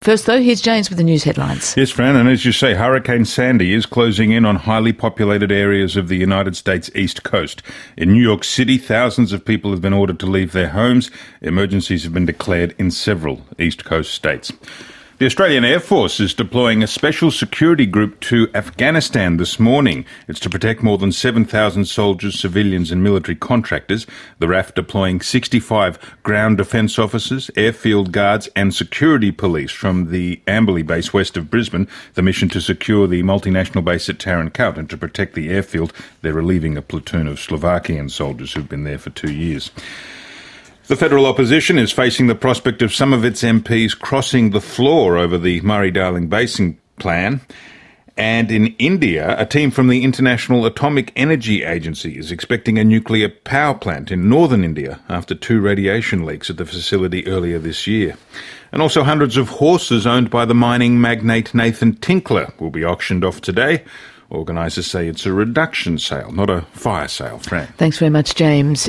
First, though, here's James with the news headlines. Yes, Fran, and as you say, Hurricane Sandy is closing in on highly populated areas of the United States East Coast. In New York City, thousands of people have been ordered to leave their homes. Emergencies have been declared in several East Coast states. The Australian Air Force is deploying a special security group to Afghanistan this morning. It's to protect more than 7,000 soldiers, civilians and military contractors. The RAF deploying 65 ground defence officers, airfield guards and security police from the Amberley base west of Brisbane. The mission to secure the multinational base at Tarin Kowt, and to protect the airfield, they're relieving a platoon of Slovakian soldiers who've been there for 2 years. The federal opposition is facing the prospect of some of its MPs crossing the floor over the Murray-Darling Basin plan. And in India, a team from the International Atomic Energy Agency is expecting a nuclear power plant in northern India after 2 radiation leaks at the facility earlier this year. And also hundreds of horses owned by the mining magnate Nathan Tinkler will be auctioned off today. Organisers say it's a reduction sale, not a fire sale. Fran. Thanks very much, James.